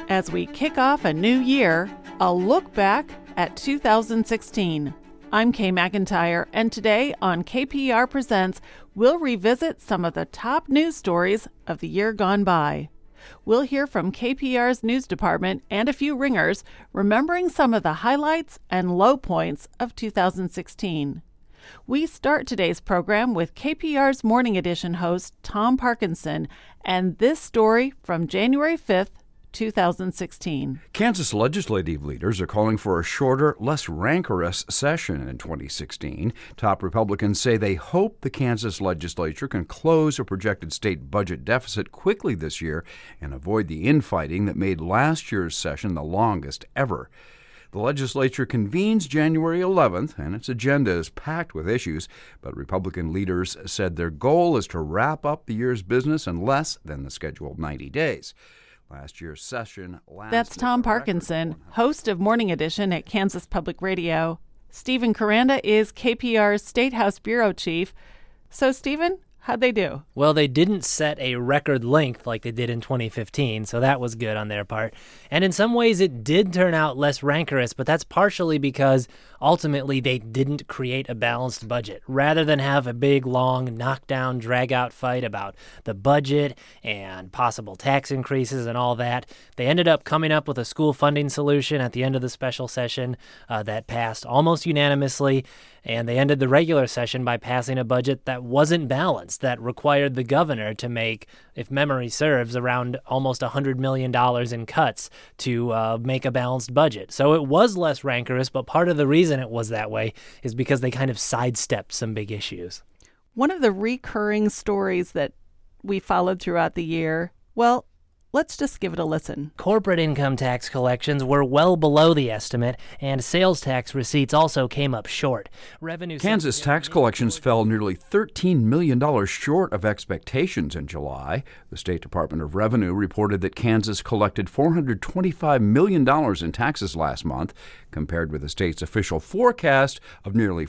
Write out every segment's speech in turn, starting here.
As we kick off a new year, a look back at 2016. I'm Kay McIntyre, and today on KPR Presents, we'll revisit some of the top news stories of the year gone by. We'll hear from KPR's news department and a few ringers, remembering some of the highlights and low points of 2016. We start today's program with KPR's Morning Edition host, Tom Parkinson, and this story from January 5th, 2016. Kansas legislative leaders are calling for a shorter, less rancorous session in 2016. Top Republicans say they hope the Kansas legislature can close a projected state budget deficit quickly this year and avoid the infighting that made last year's session the longest ever. The legislature convenes January 11th, and its agenda is packed with issues, but Republican leaders said their goal is to wrap up the year's business in less than the scheduled 90 days. Last year's session lasted. That's Tom Parkinson, host of Morning Edition at Kansas Public Radio. Stephen Kuranda is KPR's State House Bureau Chief. So, Stephen, how'd they do? Well, they didn't set a record length like they did in 2015, so that was good on their part. And in some ways, it did turn out less rancorous, but that's partially because ultimately they didn't create a balanced budget. Rather than have a big, long, knockdown, drag-out fight about the budget and possible tax increases and all that, they ended up coming up with a school funding solution at the end of the special session that passed almost unanimously. And they ended the regular session by passing a budget that wasn't balanced, that required the governor to make, if memory serves, around almost $100 million in cuts to make a balanced budget. So it was less rancorous, but part of the reason it was that way is because they kind of sidestepped some big issues. One of the recurring stories that we followed throughout the year, well, let's just give it a listen. Corporate income tax collections were well below the estimate, and sales tax receipts also came up short. Kansas tax collections fell nearly $13 million short of expectations in July. The State Department of Revenue reported that Kansas collected $425 million in taxes last month, compared with the state's official forecast of nearly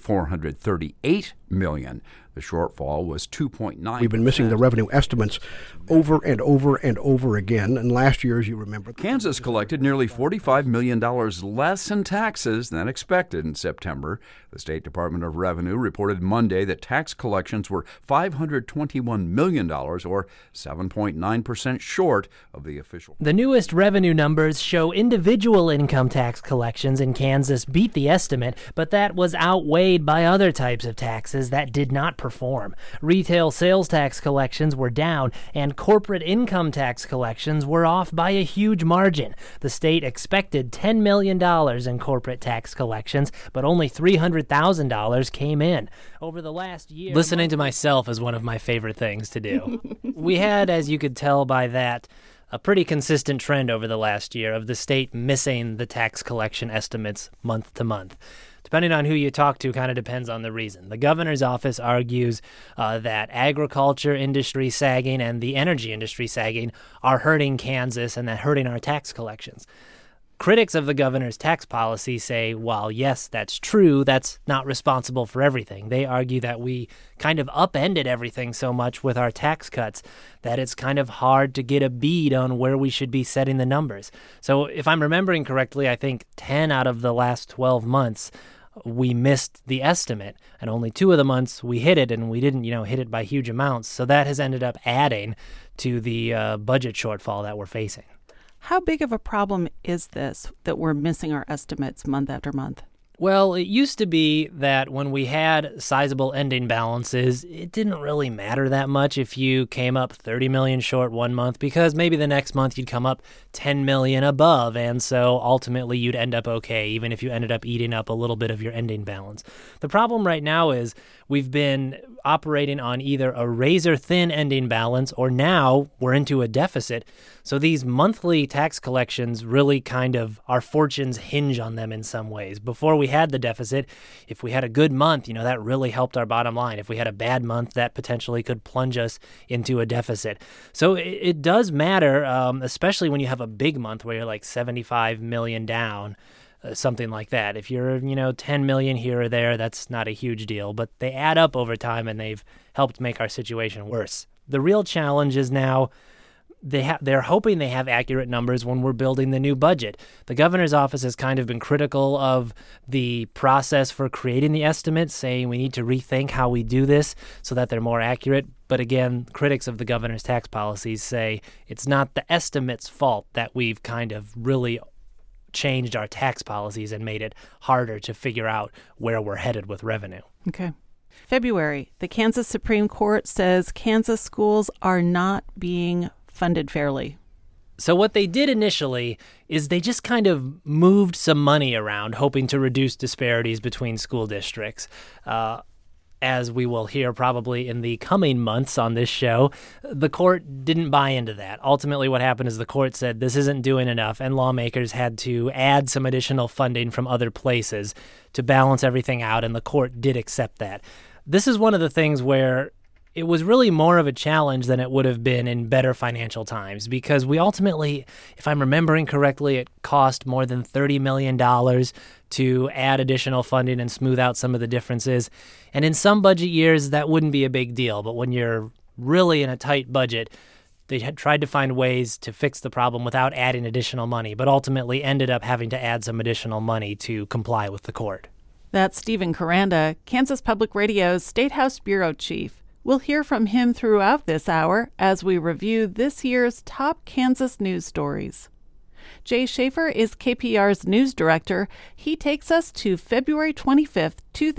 $438 million. The shortfall was 2.9%. We've been missing the revenue estimates over and over and over again. And last year, as you remember, Kansas collected nearly $45 million less in taxes than expected in September. The State Department of Revenue reported Monday that tax collections were $521 million, or 7.9% short of the official. The newest revenue numbers show individual income tax collections in Kansas beat the estimate, but that was outweighed by other types of taxes that did not perform. Retail sales tax collections were down, and corporate income tax collections were off by a huge margin. The state expected $10 million in corporate tax collections, but only $300,000 came in. Over the last year... Listening to myself is one of my favorite things to do. We had, as you could tell by that, a pretty consistent trend over the last year of the state missing the tax collection estimates month to month. Depending on who you talk to, kind of depends on the reason. The governor's office argues that agriculture industry sagging and the energy industry sagging are hurting Kansas and that hurting our tax collections. Critics of the governor's tax policy say, while yes, that's true, that's not responsible for everything. They argue that we kind of upended everything so much with our tax cuts that it's kind of hard to get a bead on where we should be setting the numbers. So if I'm remembering correctly, I think 10 out of the last 12 months we missed the estimate, and only 2 of the months we hit it, and we didn't, hit it by huge amounts. So that has ended up adding to the budget shortfall that we're facing. How big of a problem is this that we're missing our estimates month after month? Well, it used to be that when we had sizable ending balances, it didn't really matter that much if you came up 30 million short one month, because maybe the next month you'd come up 10 million above, and so ultimately you'd end up okay, even if you ended up eating up a little bit of your ending balance. The problem right now is we've been operating on either a razor-thin ending balance, or now we're into a deficit. So these monthly tax collections really kind of, our fortunes hinge on them in some ways. Before we had the deficit, if we had a good month, that really helped our bottom line. If we had a bad month, that potentially could plunge us into a deficit. So it does matter, especially when you have a big month where you're like 75 million down. Something like that. If you're, 10 million here or there, that's not a huge deal, but they add up over time and they've helped make our situation worse. The real challenge is now they're hoping they have accurate numbers when we're building the new budget. The governor's office has kind of been critical of the process for creating the estimates, saying we need to rethink how we do this so that they're more accurate. But again, critics of the governor's tax policies say it's not the estimate's fault that we've kind of really changed our tax policies and made it harder to figure out where we're headed with revenue. Okay. February, the Kansas Supreme Court says Kansas schools are not being funded fairly. So what they did initially is they just kind of moved some money around, hoping to reduce disparities between school districts. As we will hear probably in the coming months on this show, the court didn't buy into that. Ultimately, what happened is the court said this isn't doing enough, and lawmakers had to add some additional funding from other places to balance everything out, and the court did accept that. This is one of the things where it was really more of a challenge than it would have been in better financial times, because we ultimately, if I'm remembering correctly, it cost more than $30 million to add additional funding and smooth out some of the differences. And in some budget years, that wouldn't be a big deal. But when you're really in a tight budget, they had tried to find ways to fix the problem without adding additional money, but ultimately ended up having to add some additional money to comply with the court. That's Stephen Koranda, Kansas Public Radio's State House Bureau Chief. We'll hear from him throughout this hour as we review this year's top Kansas news stories. Jay Schaefer is KPR's news director. He takes us to February 25th,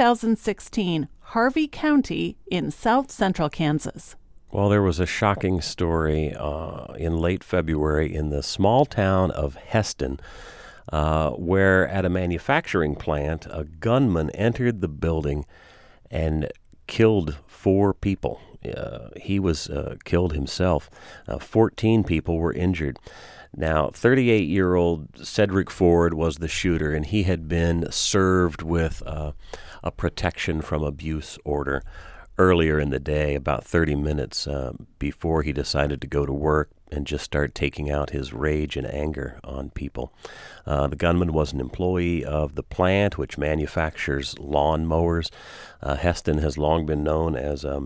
2016, Harvey County in south central Kansas. Well, there was a shocking story in late February in the small town of Heston, where at a manufacturing plant, a gunman entered the building and killed 4 people. He was killed himself. 14 people were injured. Now, 38-year-old Cedric Ford was the shooter, and he had been served with a protection from abuse order earlier in the day, about 30 minutes before he decided to go to work and just start taking out his rage and anger on people. The gunman was an employee of the plant, which manufactures lawn mowers. Heston has long been known as a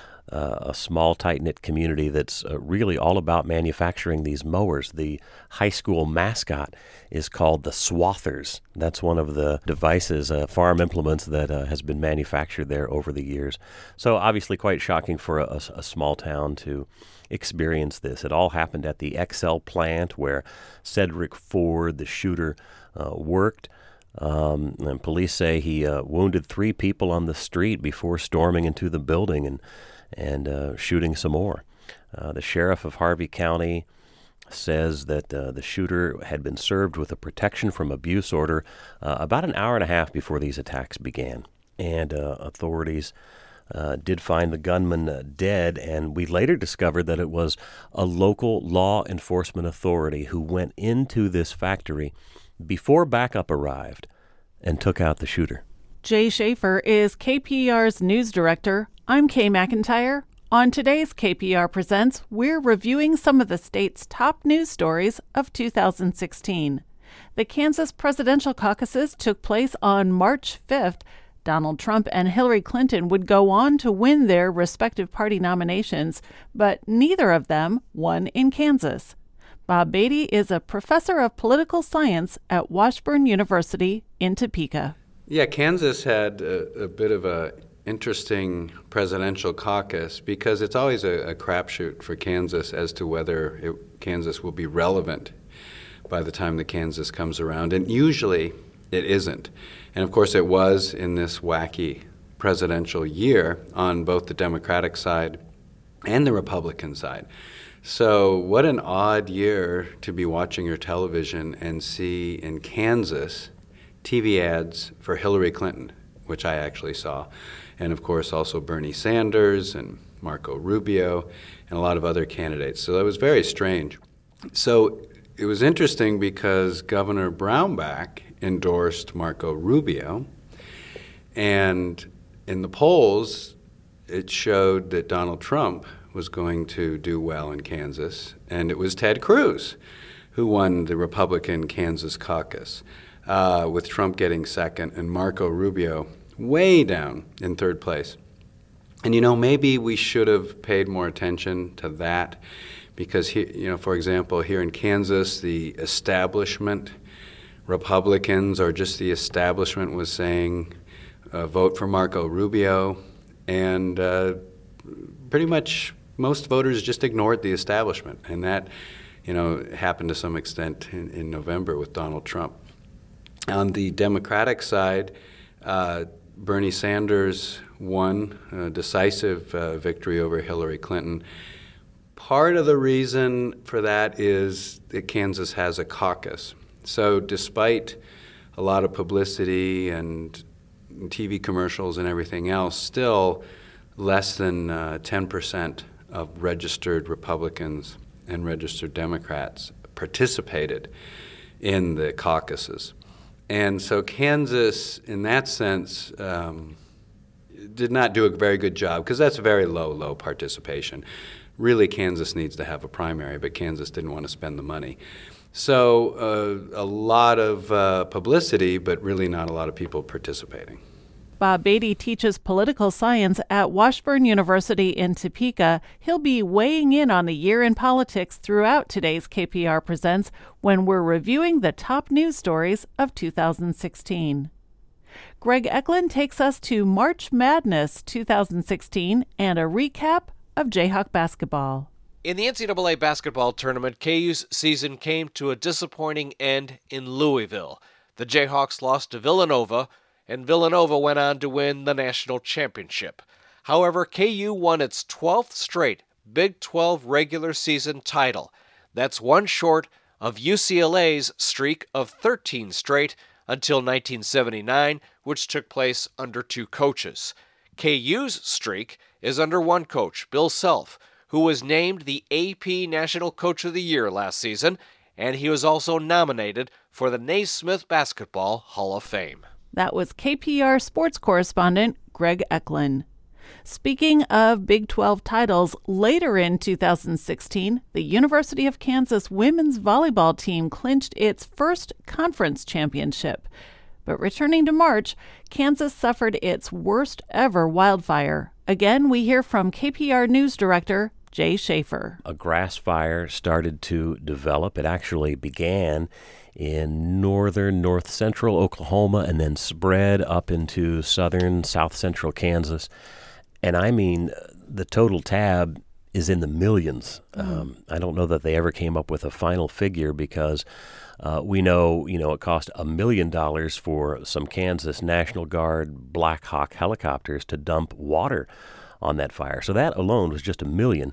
small, tight-knit community that's really all about manufacturing these mowers. The high school mascot is called the Swathers. That's one of the devices, farm implements that has been manufactured there over the years. So obviously quite shocking for a small town to experience this. It all happened at the XL plant where Cedric Ford, the shooter, worked. And police say he wounded 3 people on the street before storming into the building and shooting some more. The sheriff of Harvey County says that the shooter had been served with a protection from abuse order about an hour and a half before these attacks began. And authorities did find the gunman dead, and we later discovered that it was a local law enforcement authority who went into this factory before backup arrived and took out the shooter. Jay Schaefer is KPR's news director. I'm Kay McIntyre. On today's KPR Presents, we're reviewing some of the state's top news stories of 2016. The Kansas presidential caucuses took place on March 5th. Donald Trump and Hillary Clinton would go on to win their respective party nominations, but neither of them won in Kansas. Bob Beatty is a professor of political science at Washburn University in Topeka. Yeah, Kansas had a bit of a interesting presidential caucus because it's always a crapshoot for Kansas as to whether Kansas will be relevant by the time the Kansas comes around, and usually it isn't. And of course it was in this wacky presidential year on both the Democratic side and the Republican side. So what an odd year to be watching your television and see in Kansas TV ads for Hillary Clinton, which I actually saw, and of course also Bernie Sanders and Marco Rubio and a lot of other candidates. So that was very strange. So it was interesting because Governor Brownback endorsed Marco Rubio, and in the polls it showed that Donald Trump was going to do well in Kansas, and it was Ted Cruz who won the Republican Kansas caucus, with Trump getting second and Marco Rubio way down in third place. And maybe we should have paid more attention to that, because, for example, here in Kansas, the establishment, Republicans or just the establishment, was saying vote for Marco Rubio, and pretty much most voters just ignored the establishment, and that happened to some extent in November with Donald Trump. On the Democratic side, Bernie Sanders won a decisive victory over Hillary Clinton. Part of the reason for that is that Kansas has a caucus. So despite a lot of publicity and TV commercials and everything else, still less than 10% of registered Republicans and registered Democrats participated in the caucuses. And so Kansas, in that sense, did not do a very good job, because that's a very low participation. Really, Kansas needs to have a primary, but Kansas didn't want to spend the money. So a lot of publicity, but really not a lot of people participating. Bob Beatty teaches political science at Washburn University in Topeka. He'll be weighing in on the year in politics throughout today's KPR Presents when we're reviewing the top news stories of 2016. Greg Eklund takes us to March Madness 2016 and a recap of Jayhawk basketball. In the NCAA basketball tournament, KU's season came to a disappointing end in Louisville. The Jayhawks lost to Villanova, and Villanova went on to win the national championship. However, KU won its 12th straight Big 12 regular season title. That's one short of UCLA's streak of 13 straight until 1979, which took place under two coaches. KU's streak is under one coach, Bill Self, who was named the AP National Coach of the Year last season, and he was also nominated for the Naismith Basketball Hall of Fame. That was KPR sports correspondent Greg Eklund. Speaking of Big 12 titles, later in 2016, the University of Kansas women's volleyball team clinched its first conference championship. But returning to March, Kansas suffered its worst ever wildfire. Again, we hear from KPR News Director Jay Schaefer. A grass fire started to develop. It actually began in north central Oklahoma and then spread up into southern, south central Kansas. And I mean, the total tab is in the millions. I don't know that they ever came up with a final figure, because we know, it cost $1 million for some Kansas National Guard Black Hawk helicopters to dump water on that fire. So that alone was just $1 million.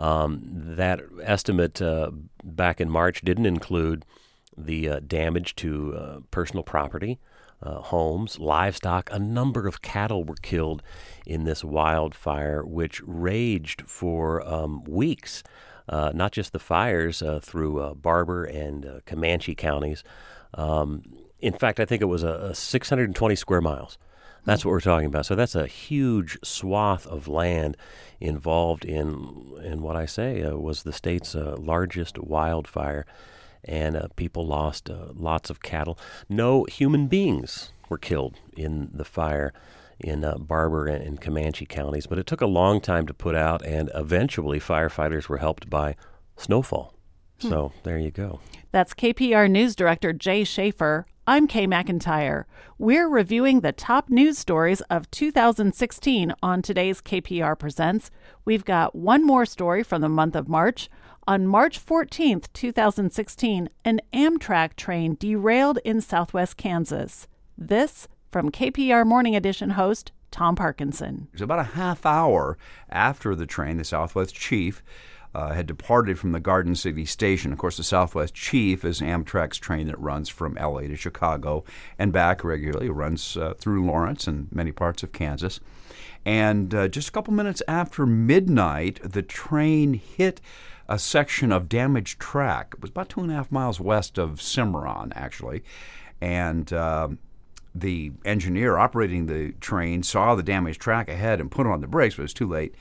That estimate back in March didn't include the damage to personal property, homes, livestock. A number of cattle were killed in this wildfire, which raged for weeks. Not just the fires through Barber and Comanche counties. In fact, I think it was 620 square miles. That's what we're talking about. So that's a huge swath of land involved in what I say was the state's largest wildfire. And people lost lots of cattle. No human beings were killed in the fire in Barber and Comanche counties, but it took a long time to put out, and eventually firefighters were helped by snowfall. So there you go. That's KPR News Director Jay Schaefer. I'm Kay McIntyre. We're reviewing the top news stories of 2016 on today's KPR Presents. We've got one more story from the month of March. On March 14th, 2016, an Amtrak train derailed in southwest Kansas. This from KPR Morning Edition host Tom Parkinson. It was about a half hour after the train, the Southwest Chief, had departed from the Garden City station. Of course, the Southwest Chief is Amtrak's train that runs from L.A. to Chicago and back regularly. It runs through Lawrence and many parts of Kansas. And just a couple minutes after midnight, the train hit a section of damaged track. It was about 2.5 miles west of Cimarron, actually. And the engineer operating the train saw the damaged track ahead and put on the brakes, but it was too late.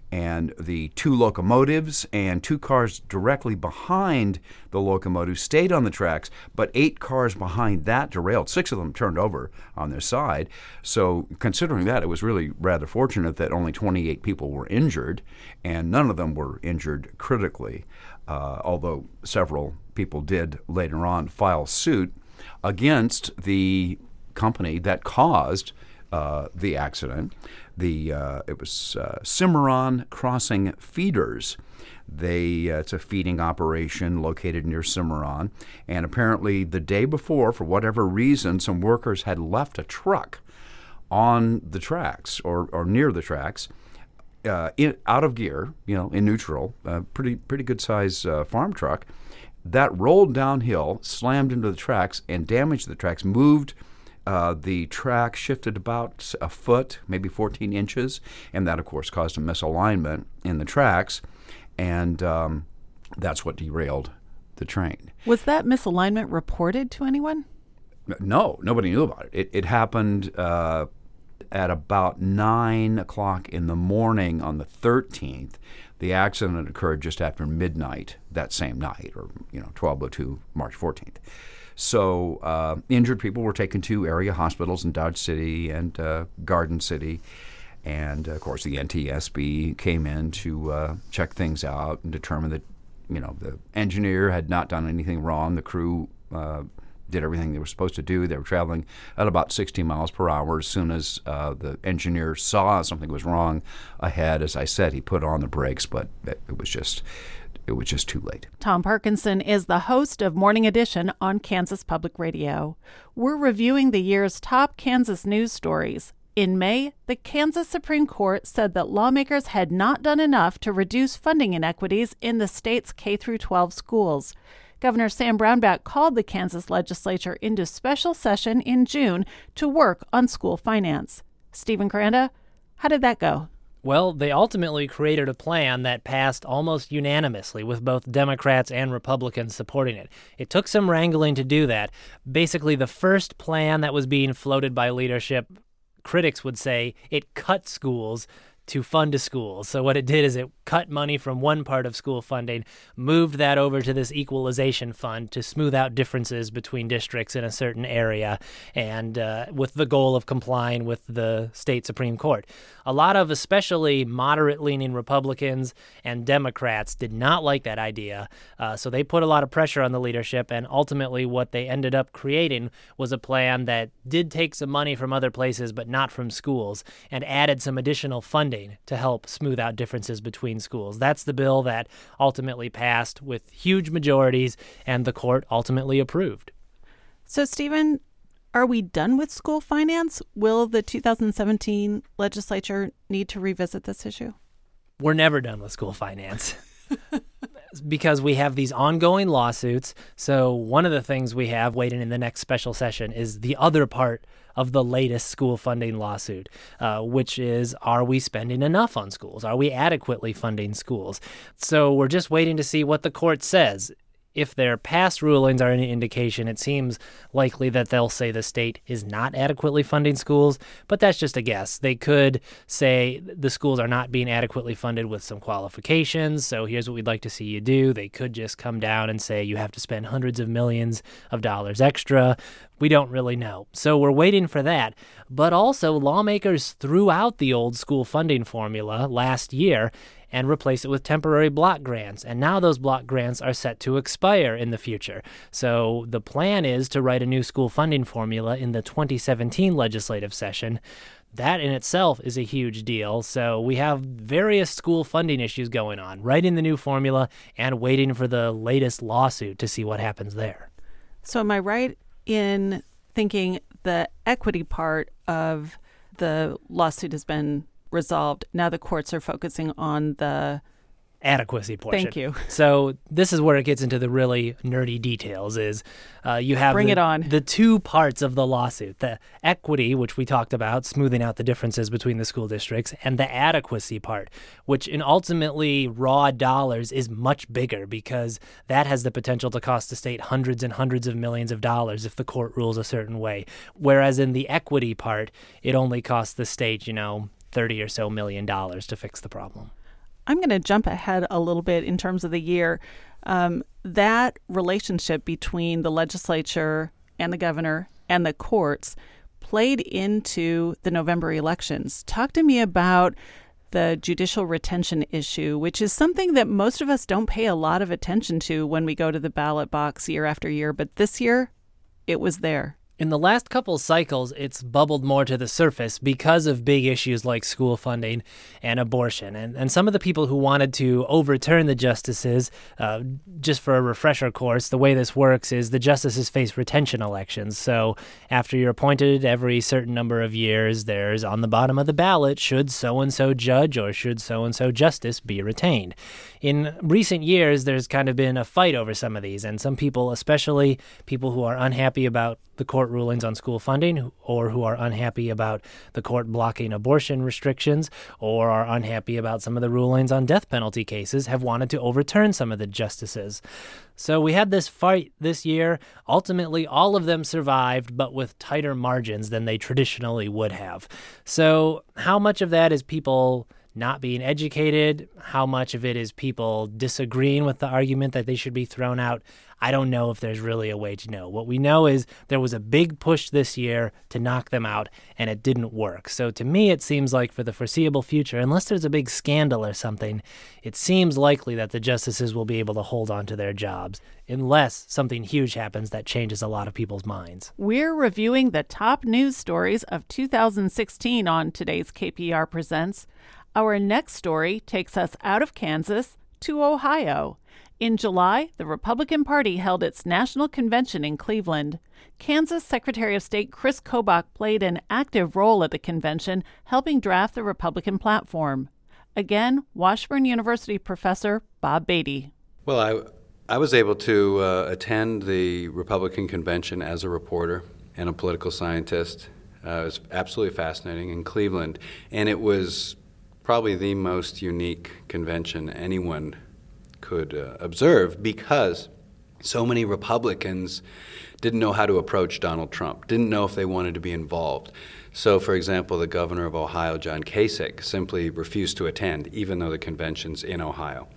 And the 2 locomotives and 2 cars directly behind the locomotive stayed on the tracks, but 8 cars behind that derailed. 6 of them turned over on their side. So considering that, it was really rather fortunate that only 28 people were injured, and none of them were injured critically, although several people did later on file suit against the company that caused the accident. It was Cimarron Crossing Feeders. It's a feeding operation located near Cimarron, and apparently the day before, for whatever reason, some workers had left a truck on the tracks or near the tracks, out of gear, in neutral, pretty good size farm truck that rolled downhill, slammed into the tracks, and damaged the tracks. Moved. The track shifted about a foot, maybe 14 inches, and that, of course, caused a misalignment in the tracks, and that's what derailed the train. Was that misalignment reported to anyone? No, nobody knew about it. It happened at about 9 o'clock in the morning on the 13th. The accident occurred just after midnight that same night, or 12:02, March 14th. So injured people were taken to area hospitals in Dodge City and Garden City. And, of course, the NTSB came in to check things out and determine that, the engineer had not done anything wrong. The crew did everything they were supposed to do. They were traveling at about 60 miles per hour. As soon as the engineer saw something was wrong ahead, as I said, he put on the brakes, but it was just too late. Tom Parkinson is the host of Morning Edition on Kansas Public Radio. We're reviewing the year's top Kansas news stories. In May, the Kansas Supreme Court said that lawmakers had not done enough to reduce funding inequities in the state's K-12 schools. Governor Sam Brownback called the Kansas legislature into special session in June to work on school finance. Stephen Cranda, how did that go? Well, they ultimately created a plan that passed almost unanimously, with both Democrats and Republicans supporting it. It took some wrangling to do that. Basically, the first plan that was being floated by leadership, critics would say it cut schools to fund a school. So what it did is it cut money from one part of school funding, moved that over to this equalization fund to smooth out differences between districts in a certain area, and with the goal of complying with the state Supreme Court. A lot of especially moderate-leaning Republicans and Democrats did not like that idea, so they put a lot of pressure on the leadership, and ultimately what they ended up creating was a plan that did take some money from other places but not from schools, and added some additional funding to help smooth out differences between schools. That's the bill that ultimately passed with huge majorities, and the court ultimately approved. So, Stephen, are we done with school finance? Will the 2017 legislature need to revisit this issue? We're never done with school finance. Because we have these ongoing lawsuits. So one of the things we have waiting in the next special session is the other part of the latest school funding lawsuit, which is, are we spending enough on schools? Are we adequately funding schools? So we're just waiting to see what the court says. If their past rulings are any indication, it seems likely that they'll say the state is not adequately funding schools, but that's just a guess. They could say the schools are not being adequately funded with some qualifications, so here's what we'd like to see you do. They could just come down and say you have to spend hundreds of millions of dollars extra. We don't really know. So we're waiting for that. But also, lawmakers threw out the old school funding formula last year and replace it with temporary block grants. And now those block grants are set to expire in the future. So the plan is to write a new school funding formula in the 2017 legislative session. That in itself is a huge deal. So we have various school funding issues going on, writing the new formula and waiting for the latest lawsuit to see what happens there. So am I right in thinking the equity part of the lawsuit has been resolved? Now the courts are focusing on the adequacy portion. Thank you. So this is where it gets into the really nerdy details. Is you have the two parts of the lawsuit: the equity, which we talked about, smoothing out the differences between the school districts, and the adequacy part, which in ultimately raw dollars is much bigger, because that has the potential to cost the state hundreds and hundreds of millions of dollars if the court rules a certain way. Whereas in the equity part, it only costs the state, $30 or so million to fix the problem. I'm going to jump ahead a little bit in terms of the year. That relationship between the legislature and the governor and the courts played into the November elections. Talk to me about the judicial retention issue, which is something that most of us don't pay a lot of attention to when we go to the ballot box year after year. But this year, it was there. In the last couple cycles, it's bubbled more to the surface because of big issues like school funding and abortion. And some of the people who wanted to overturn the justices, just for a refresher course, the way this works is the justices face retention elections. So after you're appointed every certain number of years, there's on the bottom of the ballot, should so-and-so judge or should so-and-so justice be retained. In recent years, there's kind of been a fight over some of these, and some people, especially people who are unhappy about the court rulings on school funding or who are unhappy about the court blocking abortion restrictions or are unhappy about some of the rulings on death penalty cases, have wanted to overturn some of the justices. So we had this fight this year. Ultimately, all of them survived, but with tighter margins than they traditionally would have. So how much of that is people not being educated? How much of it is people disagreeing with the argument that they should be thrown out? I don't know if there's really a way to know. What we know is there was a big push this year to knock them out, and it didn't work. So to me, it seems like for the foreseeable future, unless there's a big scandal or something, it seems likely that the justices will be able to hold on to their jobs, unless something huge happens that changes a lot of people's minds. We're reviewing the top news stories of 2016 on today's KPR Presents. Our next story takes us out of Kansas to Ohio. In July, the Republican Party held its national convention in Cleveland. Kansas Secretary of State Chris Kobach played an active role at the convention, helping draft the Republican platform. Again, Washburn University professor Bob Beatty. Well, I was able to attend the Republican convention as a reporter and a political scientist. It was absolutely fascinating in Cleveland, and it was probably the most unique convention anyone could observe, because so many Republicans didn't know how to approach Donald Trump, didn't know if they wanted to be involved. So, for example, the governor of Ohio, John Kasich, simply refused to attend, even though the convention's in Ohio.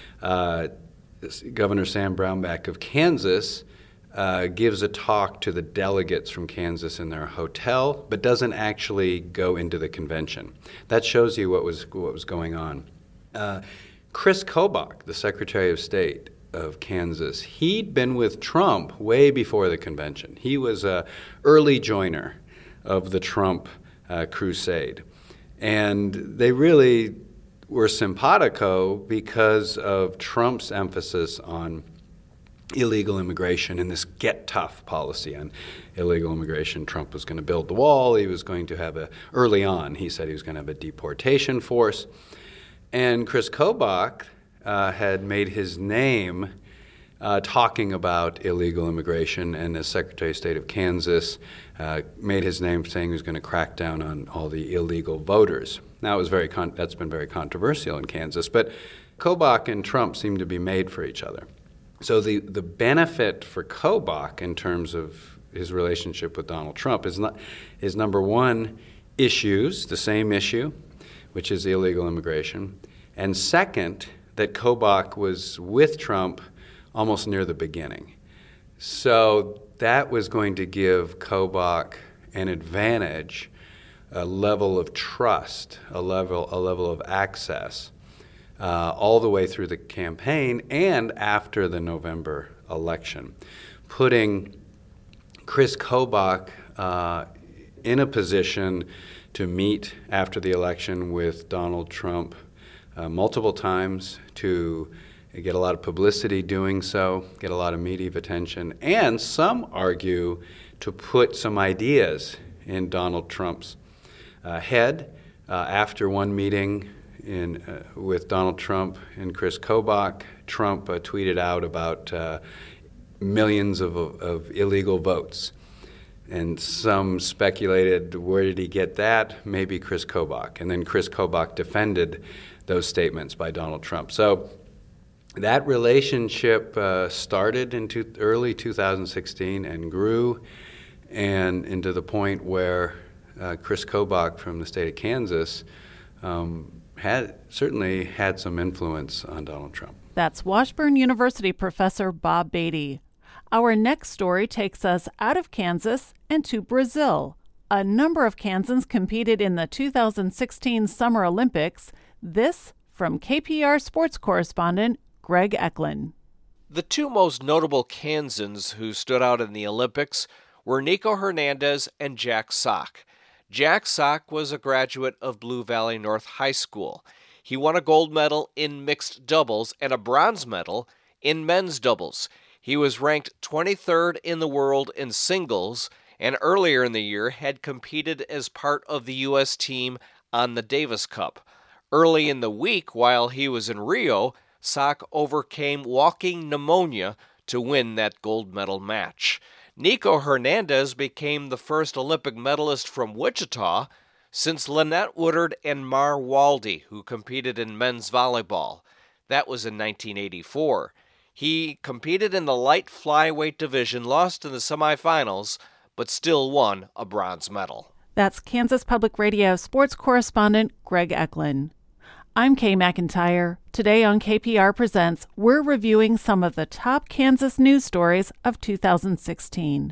Governor Sam Brownback of Kansas gives a talk to the delegates from Kansas in their hotel, but doesn't actually go into the convention. That shows you what was going on. Chris Kobach, the Secretary of State of Kansas, he'd been with Trump way before the convention. He was an early joiner of the Trump crusade. And they really were simpatico because of Trump's emphasis on illegal immigration and this get tough policy on illegal immigration. Trump was going to build the wall. He was going to have early on, he said he was going to have a deportation force. And Chris Kobach had made his name talking about illegal immigration, and as Secretary of State of Kansas, made his name saying he was going to crack down on all the illegal voters. Now, it was that's been very controversial in Kansas, but Kobach and Trump seem to be made for each other. So the benefit for Kobach in terms of his relationship with Donald Trump is number one, issues, the same issue, which is illegal immigration, and second, that Kobach was with Trump almost near the beginning. So that was going to give Kobach an advantage, a level of trust, a level of access, all the way through the campaign and after the November election, putting Chris Kobach in a position to meet after the election with Donald Trump multiple times, to get a lot of publicity doing so, get a lot of media attention, and some argue to put some ideas in Donald Trump's head. After one meeting with Donald Trump and Chris Kobach, Trump tweeted out about millions of illegal votes. And some speculated, where did he get that? Maybe Chris Kobach. And then Chris Kobach defended those statements by Donald Trump. So that relationship started in early 2016 and grew, and to the point where Chris Kobach from the state of Kansas certainly had some influence on Donald Trump. That's Washburn University professor Bob Beatty. Our next story takes us out of Kansas and to Brazil. A number of Kansans competed in the 2016 Summer Olympics. This from KPR sports correspondent Greg Eklund. The two most notable Kansans who stood out in the Olympics were Nico Hernandez and Jack Sock. Jack Sock was a graduate of Blue Valley North High School. He won a gold medal in mixed doubles and a bronze medal in men's doubles. He was ranked 23rd in the world in singles, and earlier in the year had competed as part of the U.S. team on the Davis Cup. Early in the week, while he was in Rio, Sock overcame walking pneumonia to win that gold medal match. Nico Hernandez became the first Olympic medalist from Wichita since Lynette Woodard and Mar Waldy, who competed in men's volleyball. That was in 1984. He competed in the light flyweight division, lost in the semifinals, but still won a bronze medal. That's Kansas Public Radio sports correspondent Greg Eklund. I'm Kay McIntyre. Today on KPR Presents, we're reviewing some of the top Kansas news stories of 2016.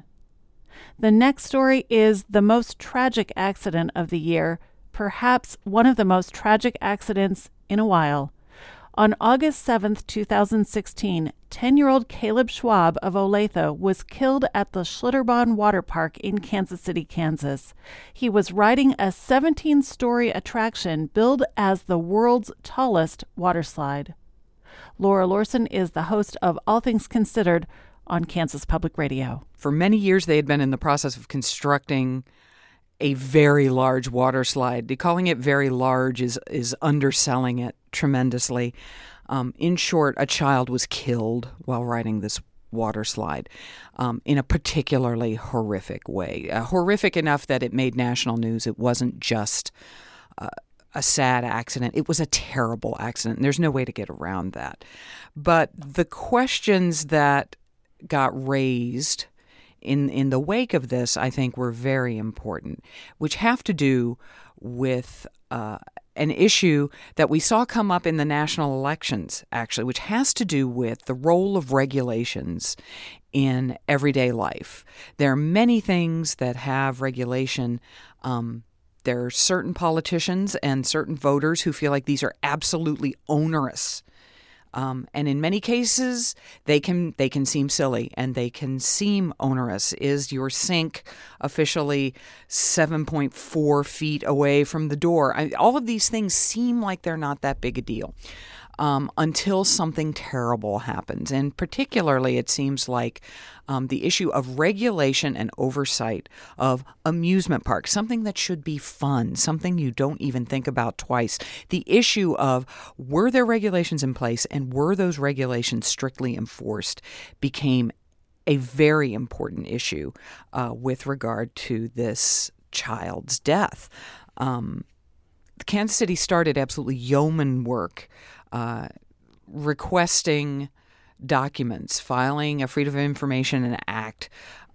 The next story is the most tragic accident of the year, perhaps one of the most tragic accidents in a while. On August 7, 2016, 10-year-old Caleb Schwab of Olathe was killed at the Schlitterbahn Water Park in Kansas City, Kansas. He was riding a 17-story attraction billed as the world's tallest water slide. Laura Lorson is the host of All Things Considered on Kansas Public Radio. For many years, they had been in the process of constructing a very large water slide. Calling it very large is underselling it tremendously. In short, a child was killed while riding this water slide in a particularly horrific way. Horrific enough that it made national news. It wasn't just a sad accident. It was a terrible accident, and there's no way to get around that. But the questions that got raised in the wake of this, I think, were very important, which have to do with an issue that we saw come up in the national elections, actually, which has to do with the role of regulations in everyday life. There are many things that have regulation. There are certain politicians and certain voters who feel like these are absolutely onerous. And in many cases, they can seem silly and they can seem onerous. Is your sink officially 7.4 feet away from the door? All of these things seem like they're not that big a deal until something terrible happens. And particularly, it seems like the issue of regulation and oversight of amusement parks, something that should be fun, something you don't even think about twice. The issue of were there regulations in place and were those regulations strictly enforced became a very important issue with regard to this child's death. Kansas City started absolutely yeoman work requesting documents, filing a Freedom of Information Act,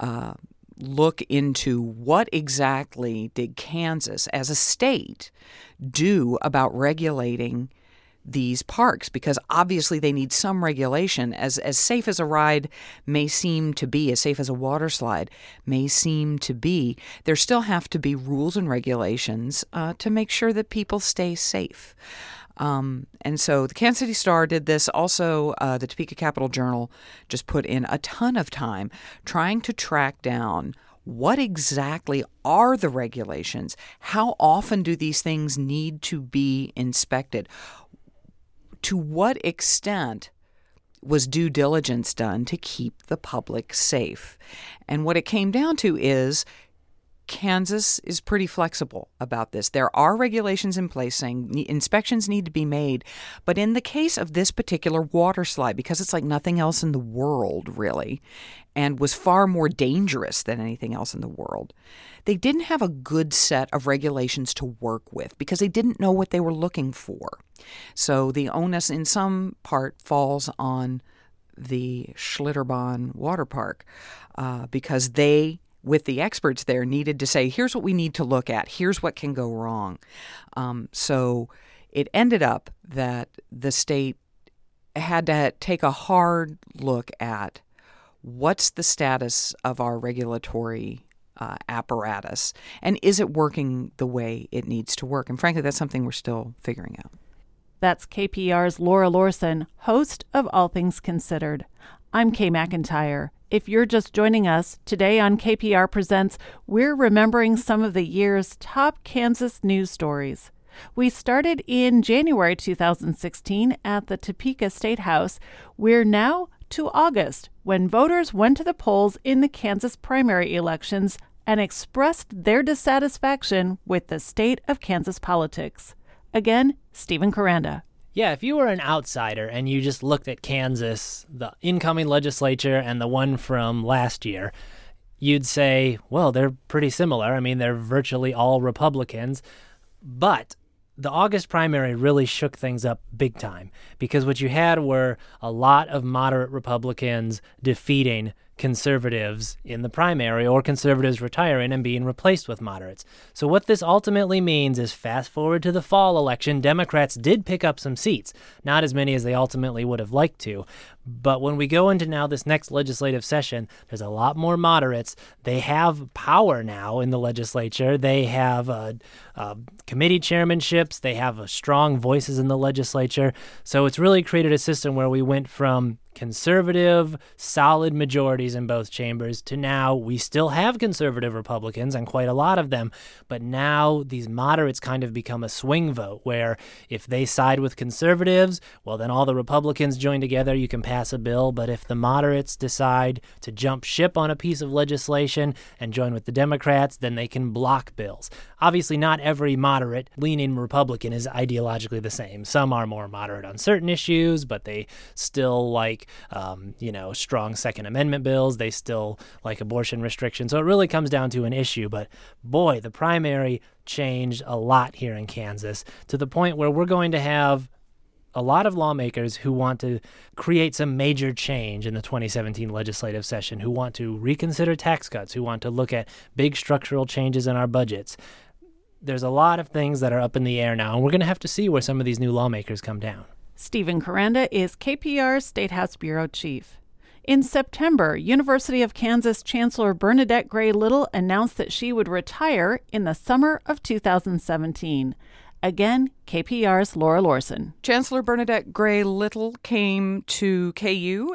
look into what exactly did Kansas as a state do about regulating these parks, because obviously they need some regulation. As safe as a ride may seem to be, as safe as a water slide may seem to be, there still have to be rules and regulations to make sure that people stay safe. And so the Kansas City Star did this. Also, the Topeka Capital Journal just put in a ton of time trying to track down what exactly are the regulations? How often do these things need to be inspected? To what extent was due diligence done to keep the public safe? And what it came down to is Kansas is pretty flexible about this. There are regulations in place saying inspections need to be made, but in the case of this particular water slide, because it's like nothing else in the world, really, and was far more dangerous than anything else in the world, they didn't have a good set of regulations to work with because they didn't know what they were looking for. So the onus in some part falls on the Schlitterbahn Water Park because they, with the experts there, needed to say, here's what we need to look at. Here's what can go wrong. So it ended up that the state had to take a hard look at what's the status of our regulatory apparatus, and is it working the way it needs to work? And frankly, that's something we're still figuring out. That's KPR's Laura Lorson, host of All Things Considered. I'm Kay McIntyre. If you're just joining us, today on KPR Presents, we're remembering some of the year's top Kansas news stories. We started in January 2016 at the Topeka State House. We're now to August, when voters went to the polls in the Kansas primary elections and expressed their dissatisfaction with the state of Kansas politics. Again, Stephen Koranda. Yeah, if you were an outsider and you just looked at Kansas, the incoming legislature and the one from last year, you'd say, well, they're pretty similar. I mean, they're virtually all Republicans. But the August primary really shook things up big time, because what you had were a lot of moderate Republicans defeating conservatives in the primary, or conservatives retiring and being replaced with moderates. So what this ultimately means is, fast forward to the fall election, Democrats did pick up some seats, not as many as they ultimately would have liked to. But when we go into now this next legislative session, there's a lot more moderates. They have power now in the legislature. They have committee chairmanships. They have strong voices in the legislature. So it's really created a system where we went from conservative, solid majorities in both chambers to now we still have conservative Republicans, and quite a lot of them, but now these moderates kind of become a swing vote, where if they side with conservatives, well, then all the Republicans join together, you can pass a bill. But if the moderates decide to jump ship on a piece of legislation and join with the Democrats, then they can block bills. Obviously, not every moderate-leaning Republican is ideologically the same. Some are more moderate on certain issues, but they still like strong Second Amendment bills. They still like abortion restrictions. So it really comes down to an issue. But boy, the primary changed a lot here in Kansas, to the point where we're going to have a lot of lawmakers who want to create some major change in the 2017 legislative session, who want to reconsider tax cuts, who want to look at big structural changes in our budgets. There's a lot of things that are up in the air now, and we're going to have to see where some of these new lawmakers come down. Stephen Koranda is KPR's State House Bureau Chief. In September, University of Kansas Chancellor Bernadette Gray Little announced that she would retire in the summer of 2017. Again, KPR's Laura Lorson. Chancellor Bernadette Gray Little came to KU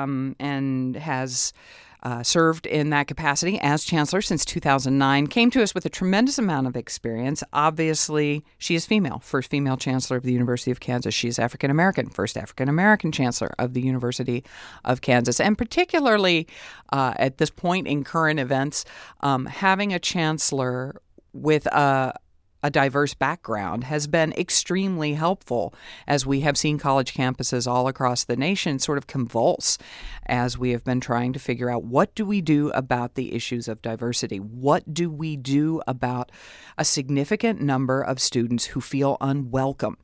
and has served in that capacity as chancellor since 2009, came to us with a tremendous amount of experience. Obviously, she is female, first female chancellor of the University of Kansas. She is African-American, first African-American chancellor of the University of Kansas. And particularly at this point in current events, having a chancellor with a diverse background has been extremely helpful, as we have seen college campuses all across the nation sort of convulse as we have been trying to figure out, what do we do about the issues of diversity? What do we do about a significant number of students who feel unwelcome?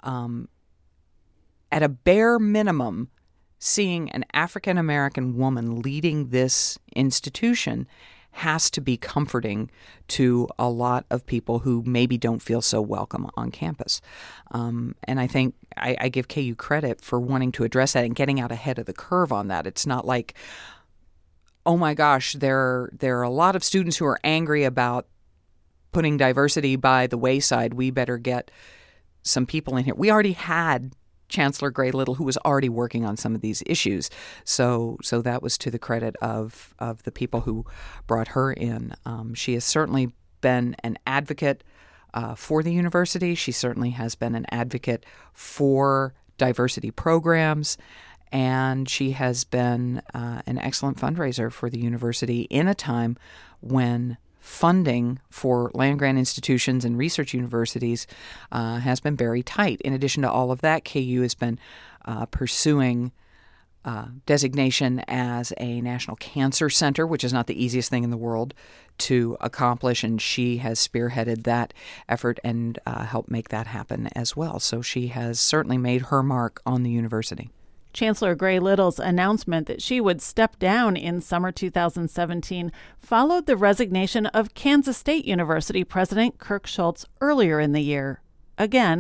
At a bare minimum, seeing an African-American woman leading this institution has to be comforting to a lot of people who maybe don't feel so welcome on campus. And I think I give KU credit for wanting to address that and getting out ahead of the curve on that. It's not like, oh my gosh, there are a lot of students who are angry about putting diversity by the wayside. We better get some people in here. We already had Chancellor Gray Little, who was already working on some of these issues. So that was to the credit of the people who brought her in. She has certainly been an advocate for the university. She certainly has been an advocate for diversity programs. And she has been an excellent fundraiser for the university in a time when funding for land-grant institutions and research universities has been very tight. In addition to all of that, KU has been pursuing designation as a national cancer center, which is not the easiest thing in the world to accomplish, and she has spearheaded that effort and helped make that happen as well. So she has certainly made her mark on the university. Chancellor Gray Little's announcement that she would step down in summer 2017 followed the resignation of Kansas State University President Kirk Schulz earlier in the year. Again,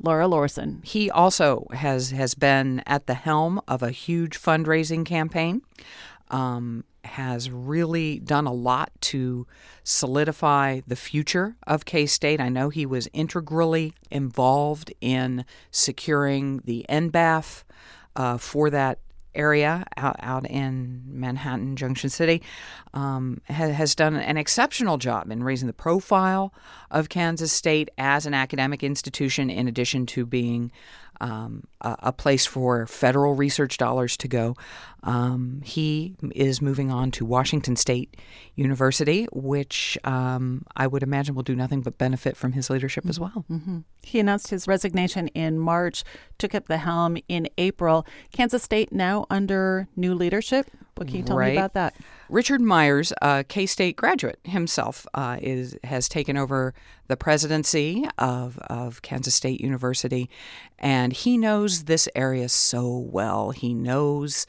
Laura Lorson. He also has been at the helm of a huge fundraising campaign, has really done a lot to solidify the future of K-State. I know he was integrally involved in securing the NBAF for that area out in Manhattan, Junction City, has done an exceptional job in raising the profile of Kansas State as an academic institution, in addition to being a place for federal research dollars to go. He is moving on to Washington State University, which I would imagine will do nothing but benefit from his leadership as well. Mm-hmm. He announced his resignation in March, took up the helm in April. Kansas State now under new leadership. What can you tell me about that? Richard Myers, a K-State graduate himself, has taken over the presidency of Kansas State University, and he knows this area so well. He knows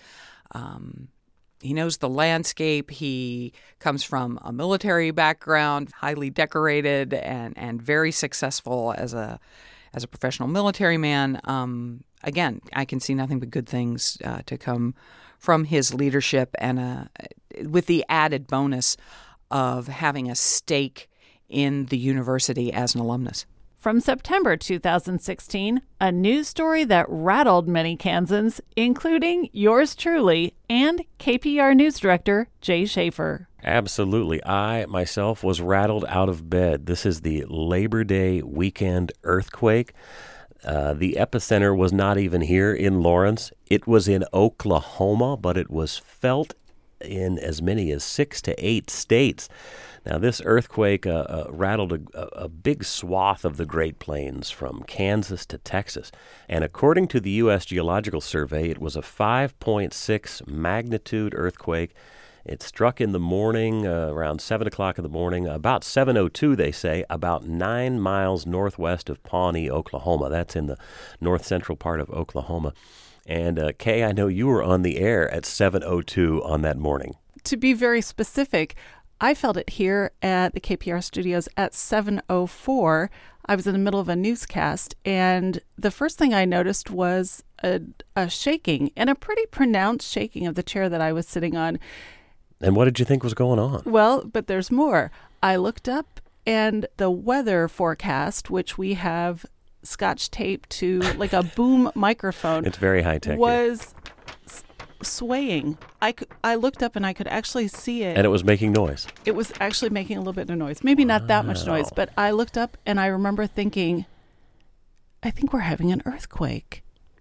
the landscape. He comes from a military background, highly decorated and very successful as a professional military man. Again, I can see nothing but good things to come from his leadership, and with the added bonus of having a stake in the university as an alumnus. From September 2016, a news story that rattled many Kansans, including yours truly and KPR News Director Jay Schaefer. Absolutely. I, myself, was rattled out of bed. This is the Labor Day weekend earthquake. The epicenter was not even here in Lawrence. It was in Oklahoma, but it was felt in as many as 6 to 8 states. Now, this earthquake rattled a big swath of the Great Plains from Kansas to Texas. And according to the U.S. Geological Survey, it was a 5.6 magnitude earthquake. It struck in the morning, around 7 o'clock in the morning, about 7:02, they say, about 9 miles northwest of Pawnee, Oklahoma. That's in the north-central part of Oklahoma. And, Kay, I know you were on the air at 7:02 on that morning. To be very specific, I felt it here at the KPR studios at 7:04. I was in the middle of a newscast, and the first thing I noticed was a shaking, and a pretty pronounced shaking of the chair that I was sitting on. And what did you think was going on? Well, but there's more. I looked up, and the weather forecast, which we have scotch taped to like a boom microphone, it's very high tech, was swaying. I looked up and I could actually see it. And it was making noise. It was actually making a little bit of noise. Maybe not that much noise, but I looked up and I remember thinking, I think we're having an earthquake.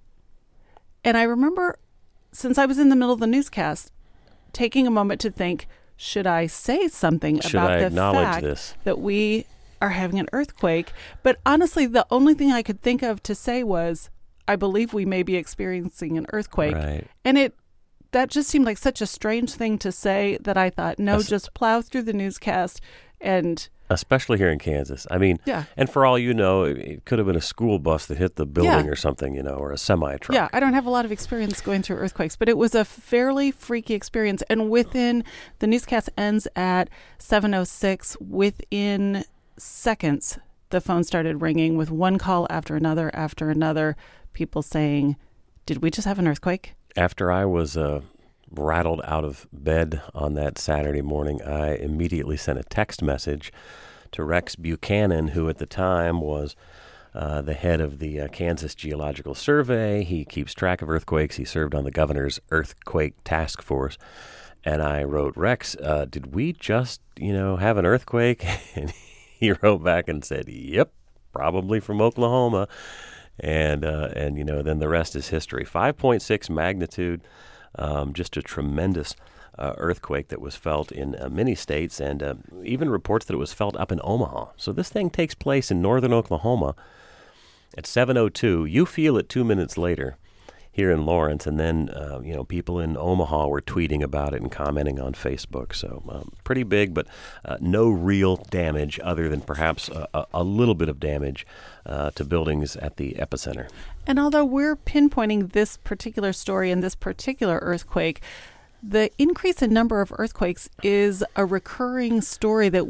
And I remember, since I was in the middle of the newscast, taking a moment to think, should I say something about the fact that we are having an earthquake? But honestly, the only thing I could think of to say was, I believe we may be experiencing an earthquake. Right. And that just seemed like such a strange thing to say that I thought, no, just plow through the newscast. And especially here in Kansas. I mean, yeah. And for all you know, it could have been a school bus that hit the building or something, or a semi-truck. Yeah, I don't have a lot of experience going through earthquakes, but it was a fairly freaky experience. And the newscast ends at 7:06. Within seconds, the phone started ringing with one call after another, people saying, did we just have an earthquake? After I was rattled out of bed on that Saturday morning, I immediately sent a text message to Rex Buchanan, who at the time was the head of the Kansas Geological Survey. He keeps track of earthquakes. He served on the governor's earthquake task force. And I wrote, Rex, did we just, have an earthquake? And he wrote back and said, yep, probably from Oklahoma. And then the rest is history. 5.6 magnitude. Just a tremendous earthquake that was felt in many states, and even reports that it was felt up in Omaha. So this thing takes place in northern Oklahoma at 7:02. You feel it 2 minutes later here in Lawrence, and then people in Omaha were tweeting about it and commenting on Facebook. So pretty big, but no real damage other than perhaps a little bit of damage to buildings at the epicenter. And although we're pinpointing this particular story and this particular earthquake, the increase in number of earthquakes is a recurring story that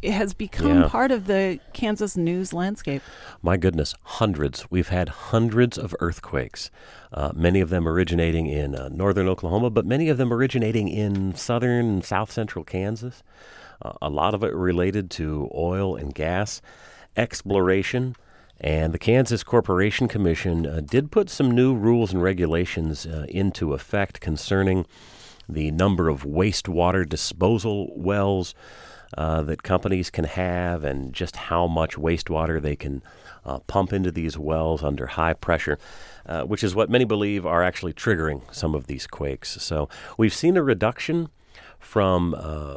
has become part of the Kansas news landscape. My goodness, hundreds. We've had hundreds of earthquakes, many of them originating in northern Oklahoma, but many of them originating in southern and south central Kansas. A lot of it related to oil and gas exploration. And the Kansas Corporation Commission did put some new rules and regulations into effect concerning the number of wastewater disposal wells that companies can have and just how much wastewater they can pump into these wells under high pressure, which is what many believe are actually triggering some of these quakes. So we've seen a reduction from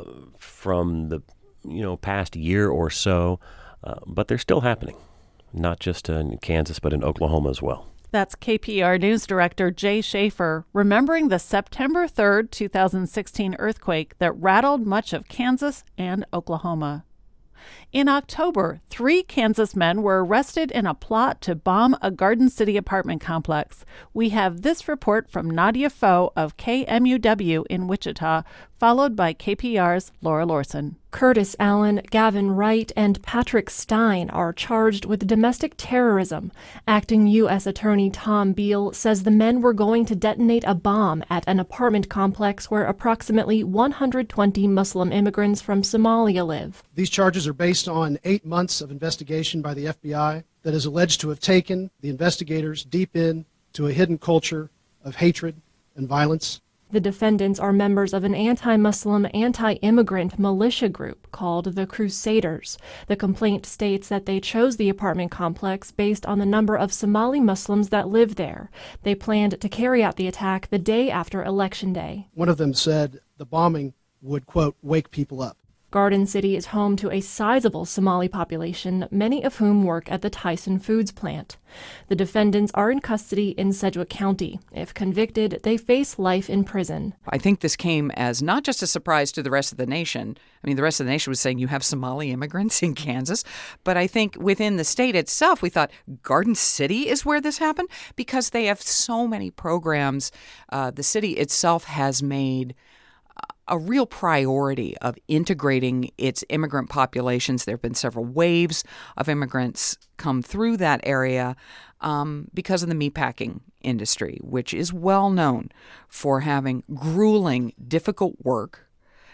the past year or so, but they're still happening, not just in Kansas but in Oklahoma as well. That's KPR News Director Jay Schaefer remembering the September 3rd, 2016 earthquake that rattled much of Kansas and Oklahoma. In October, 3 Kansas men were arrested in a plot to bomb a Garden City apartment complex. We have this report from Nadia Foe of KMUW in Wichita, followed by KPR's Laura Lorson. Curtis Allen, Gavin Wright, and Patrick Stein are charged with domestic terrorism. Acting U.S. Attorney Tom Beal says the men were going to detonate a bomb at an apartment complex where approximately 120 Muslim immigrants from Somalia live. These charges are based on 8 months of investigation by the FBI that is alleged to have taken the investigators deep into a hidden culture of hatred and violence. The defendants are members of an anti-Muslim, anti-immigrant militia group called the Crusaders. The complaint states that they chose the apartment complex based on the number of Somali Muslims that live there. They planned to carry out the attack the day after Election Day. One of them said the bombing would, quote, wake people up. Garden City is home to a sizable Somali population, many of whom work at the Tyson Foods plant. The defendants are in custody in Sedgwick County. If convicted, they face life in prison. I think this came as not just a surprise to the rest of the nation. I mean, the rest of the nation was saying you have Somali immigrants in Kansas. But I think within the state itself, we thought Garden City is where this happened because they have so many programs. The city itself has made a real priority of integrating its immigrant populations. There have been several waves of immigrants come through that area because of the meatpacking industry, which is well known for having grueling, difficult work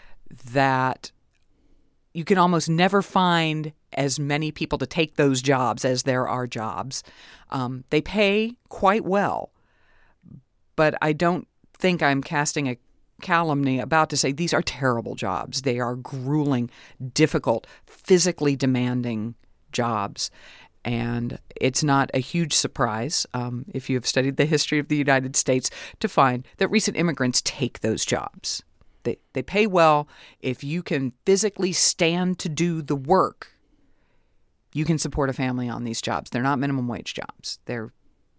that you can almost never find as many people to take those jobs as there are jobs. They pay quite well, but I don't think I'm casting a calumny about to say these are terrible jobs. They are grueling, difficult, physically demanding jobs. And it's not a huge surprise, if you have studied the history of the United States, to find that recent immigrants take those jobs. They pay well. If you can physically stand to do the work, you can support a family on these jobs. They're not minimum wage jobs. They're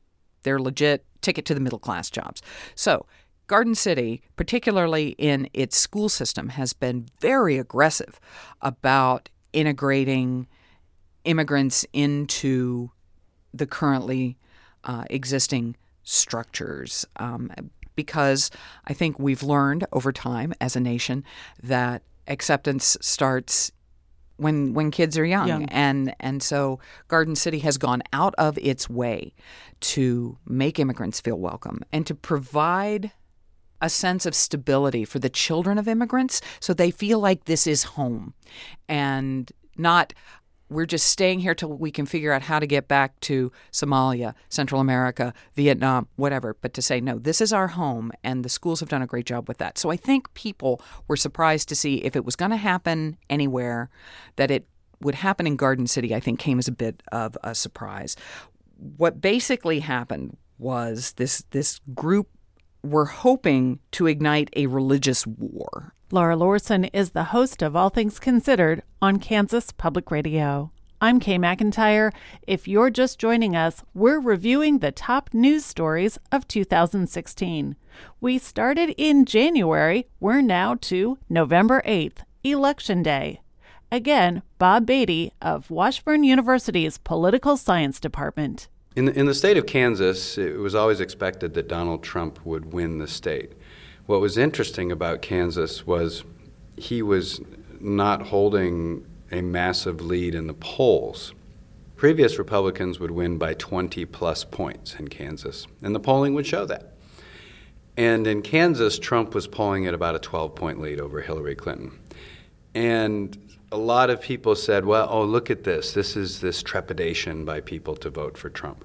legit ticket to the middle class jobs. So Garden City, particularly in its school system, has been very aggressive about integrating immigrants into the currently existing structures because I think we've learned over time as a nation that acceptance starts when kids are young. And so Garden City has gone out of its way to make immigrants feel welcome and to provide a sense of stability for the children of immigrants so they feel like this is home and not we're just staying here till we can figure out how to get back to Somalia, Central America, Vietnam, whatever, but to say, no, this is our home, and the schools have done a great job with that. So I think people were surprised to see if it was going to happen anywhere, that it would happen in Garden City, I think came as a bit of a surprise. What basically happened was this group were hoping to ignite a religious war. Laura Lorson is the host of All Things Considered on Kansas Public Radio. I'm Kay McIntyre. If you're just joining us, we're reviewing the top news stories of 2016. We started in January. We're now to November 8th, Election Day. Again, Bob Beatty of Washburn University's Political Science Department. In the state of Kansas, it was always expected that Donald Trump would win the state. What was interesting about Kansas was he was not holding a massive lead in the polls. Previous Republicans would win by 20-plus points in Kansas, and the polling would show that. And in Kansas, Trump was polling at about a 12-point lead over Hillary Clinton. And a lot of people said, well, oh, look at this. This is this trepidation by people to vote for Trump.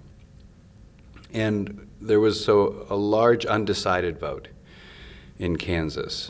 And there was a large undecided vote in Kansas.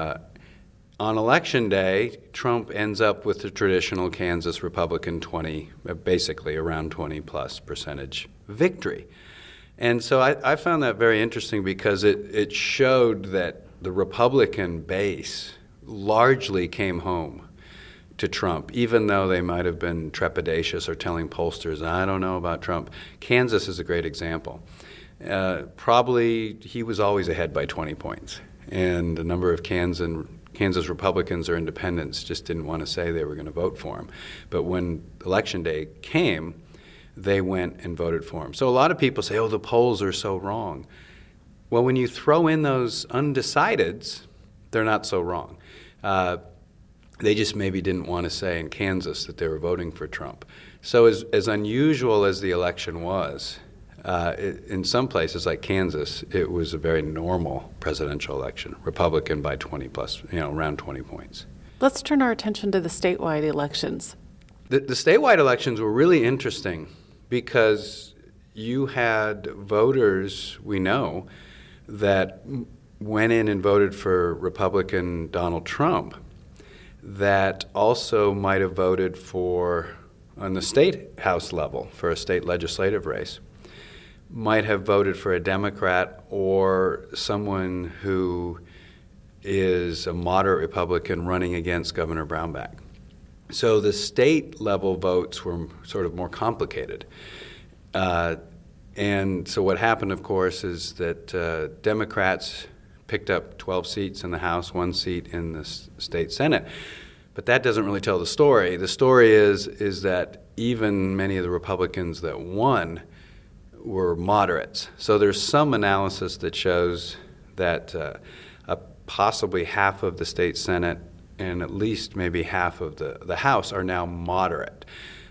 On Election Day, Trump ends up with the traditional Kansas Republican basically around 20-plus percentage victory. And so I found that very interesting because it showed that the Republican base largely came home to Trump, even though they might have been trepidatious or telling pollsters, I don't know about Trump. Kansas is a great example. Probably he was always ahead by 20 points, and a number of Kansas Republicans or independents just didn't want to say they were going to vote for him. But when Election Day came, they went and voted for him. So a lot of people say, oh, the polls are so wrong. Well, when you throw in those undecideds, they're not so wrong. They just maybe didn't want to say in Kansas that they were voting for Trump. So as unusual as the election was, in some places like Kansas, it was a very normal presidential election, Republican by 20-plus, around 20 points. Let's turn our attention to the statewide elections. The statewide elections were really interesting because you had voters, we know, that went in and voted for Republican Donald Trump that also might have voted on the state house level, for a state legislative race, might have voted for a Democrat or someone who is a moderate Republican running against Governor Brownback. So the state level votes were sort of more complicated. And so what happened, of course, is that Democrats picked up 12 seats in the House, 1 seat in the state Senate. But that doesn't really tell the story. The story is that even many of the Republicans that won were moderates. So there's some analysis that shows that possibly half of the state Senate and at least maybe half of the House are now moderates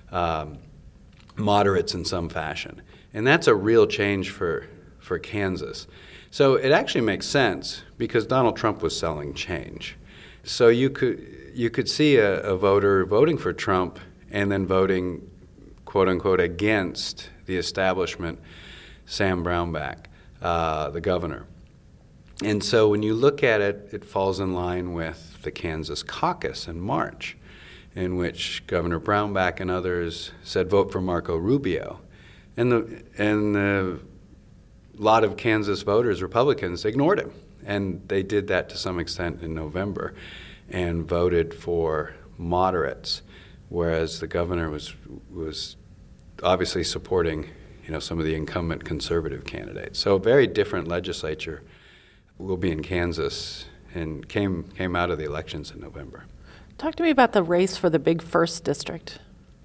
in some fashion. And that's a real change for Kansas. So it actually makes sense because Donald Trump was selling change. So you could see a voter voting for Trump and then voting, quote unquote, against the establishment, Sam Brownback, the governor. And so when you look at it, it falls in line with the Kansas caucus in March, in which Governor Brownback and others said vote for Marco Rubio. And the lot of Kansas voters, Republicans, ignored him. And they did that to some extent in November and voted for moderates, whereas the governor was obviously supporting some of the incumbent conservative candidates. So a very different legislature will be in Kansas and came out of the elections in November. Talk to me about the race for the Big First District.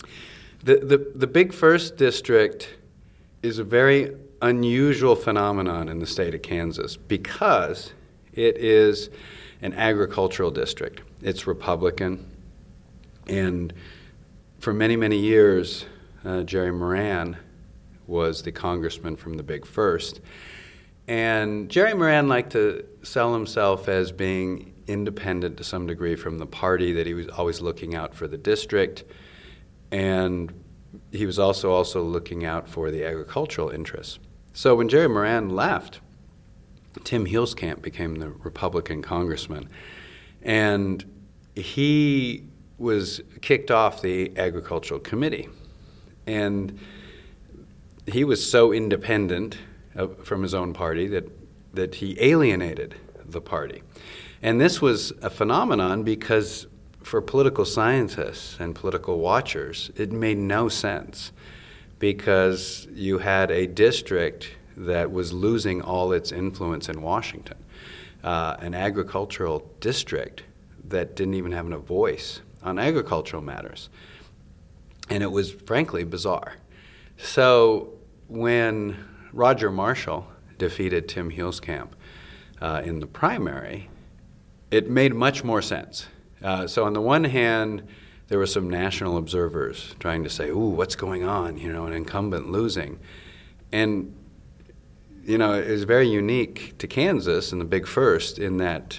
The Big First District is a very unusual phenomenon in the state of Kansas because it is an agricultural district. It's Republican, and for many, many years, Jerry Moran was the congressman from the Big First. And Jerry Moran liked to sell himself as being independent to some degree from the party, that he was always looking out for the district, and he was also looking out for the agricultural interests. So when Jerry Moran left, Tim Huelskamp became the Republican congressman, and he was kicked off the agricultural committee. And he was so independent from his own party that he alienated the party. And this was a phenomenon because for political scientists and political watchers, it made no sense because you had a district that was losing all its influence in Washington, an agricultural district that didn't even have a voice on agricultural matters. And it was frankly bizarre. So when Roger Marshall defeated Tim Huelskamp in the primary, it made much more sense. So on the one hand, there were some national observers trying to say, ooh, what's going on, an incumbent losing. And, it was very unique to Kansas in the big first in that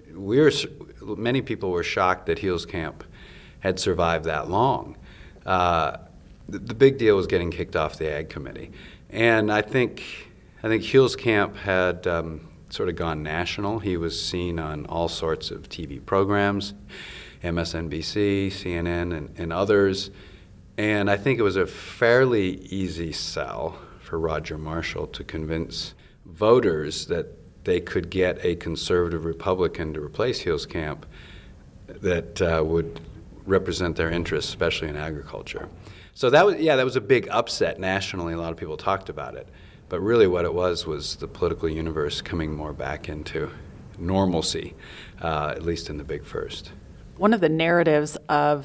many people were shocked that Healescamp had survived that long. The big deal was getting kicked off the Ag Committee. And I think Healescamp had sort of gone national. He was seen on all sorts of TV programs, MSNBC, CNN, and others. And I think it was a fairly easy sell for Roger Marshall to convince voters that they could get a conservative Republican to replace Healescamp that would represent their interests, especially in agriculture. So that was a big upset nationally. A lot of people talked about it. But really what it was the political universe coming more back into normalcy, at least in the big first. One of the narratives of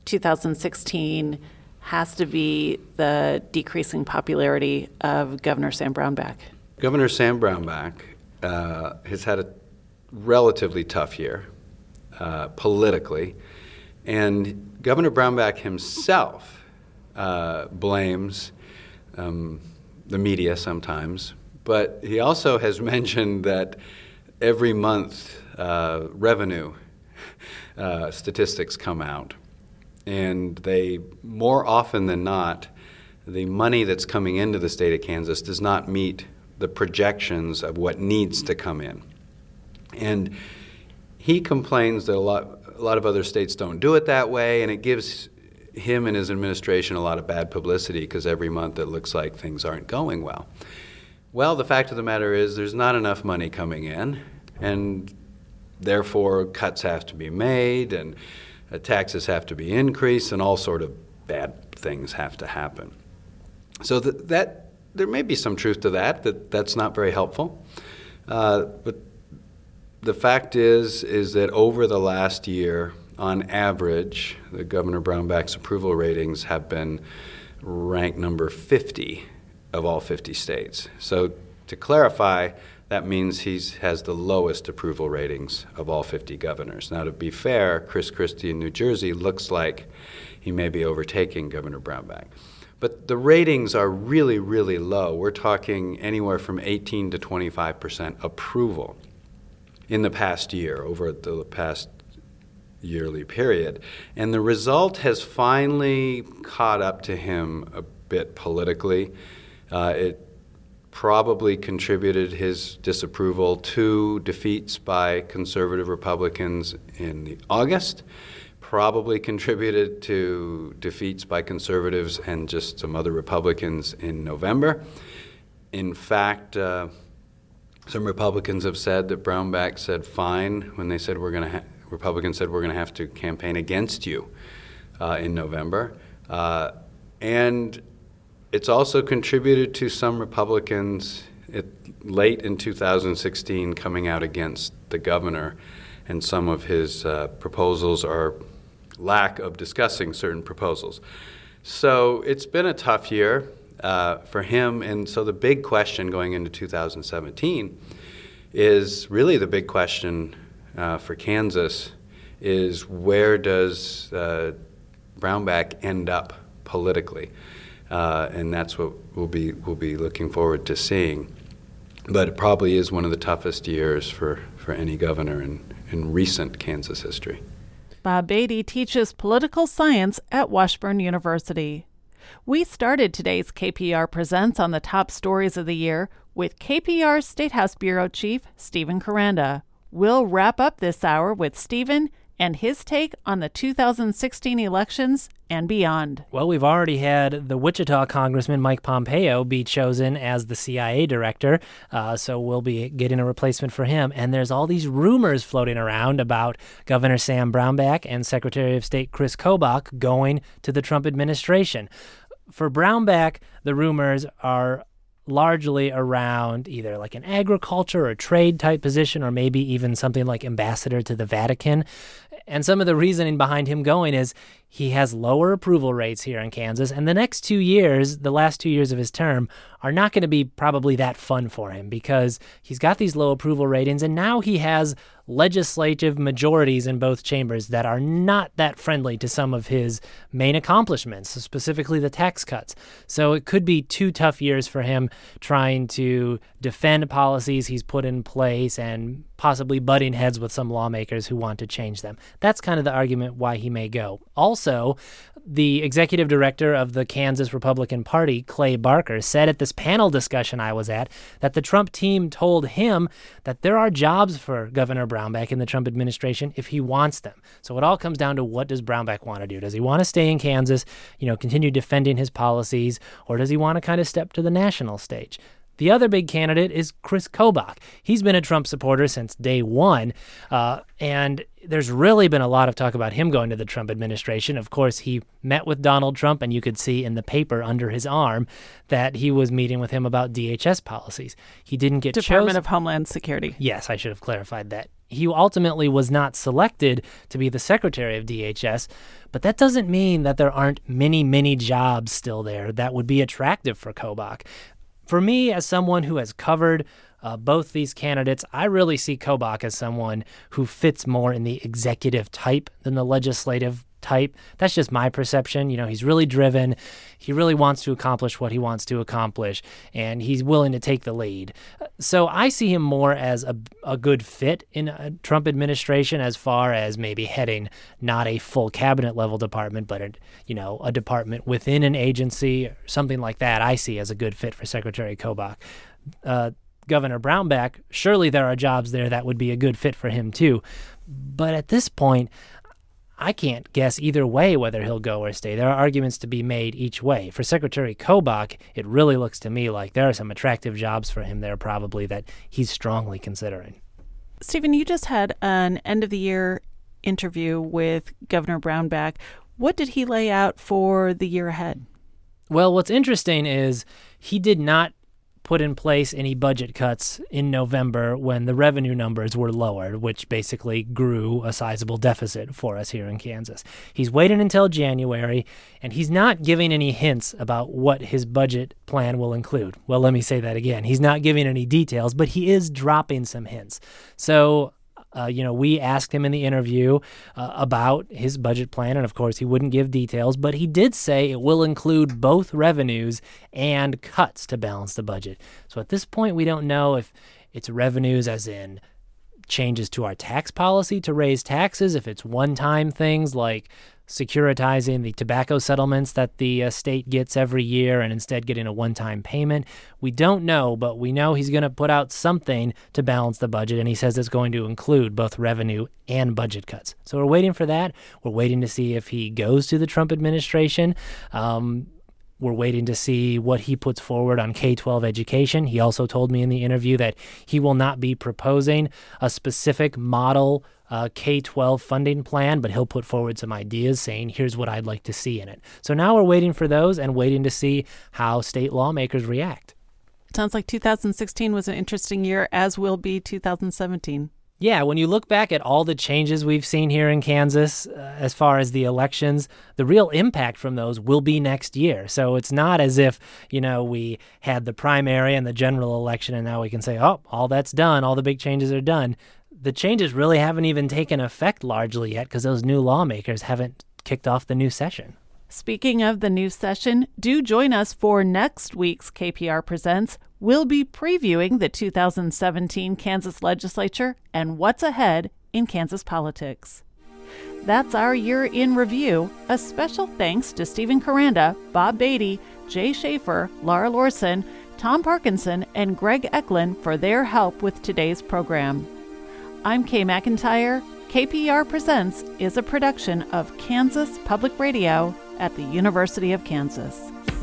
2016 has to be the decreasing popularity of Governor Sam Brownback. Governor Sam Brownback has had a relatively tough year politically, and Governor Brownback himself blames the media sometimes, but he also has mentioned that every month revenue statistics come out, and they, more often than not, the money that's coming into the state of Kansas does not meet the projections of what needs to come in. And he complains that a lot of other states don't do it that way, and it gives him and his administration a lot of bad publicity because every month it looks like things aren't going well. Well, the fact of the matter is there's not enough money coming in, and therefore cuts have to be made, and taxes have to be increased, and all sort of bad things have to happen. So that there may be some truth to that's not very helpful. But the fact is that over the last year, on average, the Governor Brownback's approval ratings have been ranked number 50 of all 50 states. So to clarify, that means he has the lowest approval ratings of all 50 governors. Now, to be fair, Chris Christie in New Jersey looks like he may be overtaking Governor Brownback. But the ratings are really, really low. We're talking anywhere from 18 to 25% approval in the past year, over the past yearly period. And the result has finally caught up to him a bit politically. It probably contributed his disapproval to defeats by conservative Republicans in August, probably contributed to defeats by conservatives and just some other Republicans in November. In fact, some Republicans have said that Brownback said fine when they said Republicans said we're going to have to campaign against you in November. And it's also contributed to some Republicans late in 2016 coming out against the governor and some of his proposals or lack of discussing certain proposals. So it's been a tough year for him, and so the big question going into 2017 is really the big question for Kansas is where does Brownback end up politically? And that's what we'll be looking forward to seeing. But it probably is one of the toughest years for any governor in recent Kansas history. Bob Beatty teaches political science at Washburn University. We started today's KPR Presents on the top stories of the year with KPR State House Bureau Chief Stephen Koranda. We'll wrap up this hour with Stephen and his take on the 2016 elections and beyond. Well, we've already had the Wichita Congressman Mike Pompeo be chosen as the CIA director, so we'll be getting a replacement for him. And there's all these rumors floating around about Governor Sam Brownback and Secretary of State Chris Kobach going to the Trump administration. For Brownback, the rumors are largely around either like an agriculture or trade type position, or maybe even something like ambassador to the Vatican. And some of the reasoning behind him going is he has lower approval rates here in Kansas, and the last 2 years of his term are not going to be probably that fun for him because he's got these low approval ratings, and now he has legislative majorities in both chambers that are not that friendly to some of his main accomplishments, specifically the tax cuts. So it could be 2 tough years for him trying to defend policies he's put in place and possibly butting heads with some lawmakers who want to change them. That's kind of the argument why he may go. Also, the executive director of the Kansas Republican Party, Clay Barker, said at this panel discussion I was at that the Trump team told him that there are jobs for Governor Brownback in the Trump administration if he wants them. So it all comes down to, what does Brownback want to do? Does he want to stay in Kansas, continue defending his policies, or does he want to kind of step to the national stage? The other big candidate is Chris Kobach. He's been a Trump supporter since day one, and there's really been a lot of talk about him going to the Trump administration. Of course, he met with Donald Trump, and you could see in the paper under his arm that he was meeting with him about DHS policies. He didn't get Department of Homeland Security. Yes, I should have clarified that. He ultimately was not selected to be the secretary of DHS, but that doesn't mean that there aren't many, many jobs still there that would be attractive for Kobach. For me, as someone who has covered both these candidates, I really see Kobach as someone who fits more in the executive type than the legislative type. That's just my perception. He's really driven. He really wants to accomplish what he wants to accomplish, and he's willing to take the lead. So I see him more as a good fit in a Trump administration as far as maybe heading not a full cabinet level department, but a department within an agency or something like that. I see as a good fit for Secretary Kobach. Governor Brownback, surely there are jobs there that would be a good fit for him too. But at this point, I can't guess either way whether he'll go or stay. There are arguments to be made each way. For Secretary Kobach, it really looks to me like there are some attractive jobs for him there probably that he's strongly considering. Stephen, you just had an end-of-the-year interview with Governor Brownback. What did he lay out for the year ahead? Well, what's interesting is he did not put in place any budget cuts in November when the revenue numbers were lowered, which basically grew a sizable deficit for us here in Kansas. He's waiting until January, and he's not giving any hints about what his budget plan will include. Well, let me say that again. He's not giving any details, but he is dropping some hints. So we asked him in the interview about his budget plan, and of course he wouldn't give details, but he did say it will include both revenues and cuts to balance the budget. So at this point, we don't know if it's revenues as in changes to our tax policy to raise taxes, if it's one-time things like securitizing the tobacco settlements that the state gets every year and instead getting a one-time payment. We don't know, but we know he's going to put out something to balance the budget, and he says it's going to include both revenue and budget cuts. So we're waiting for that. We're waiting to see if he goes to the Trump administration. We're waiting to see what he puts forward on K-12 education. He also told me in the interview that he will not be proposing a specific model K-12 funding plan, but he'll put forward some ideas saying, here's what I'd like to see in it. So now we're waiting for those and waiting to see how state lawmakers react. Sounds like 2016 was an interesting year, as will be 2017. Yeah, when you look back at all the changes we've seen here in Kansas as far as the elections, the real impact from those will be next year. So it's not as if, we had the primary and the general election and now we can say, oh, all that's done, all the big changes are done. The changes really haven't even taken effect largely yet because those new lawmakers haven't kicked off the new session. Speaking of the new session, do join us for next week's KPR Presents. We'll be previewing the 2017 Kansas legislature and what's ahead in Kansas politics. That's our year in review. A special thanks to Stephen Caranda, Bob Beatty, Jay Schaefer, Laura Lorson, Tom Parkinson, and Greg Eklund for their help with today's program. I'm Kay McIntyre. KPR Presents is a production of Kansas Public Radio at the University of Kansas.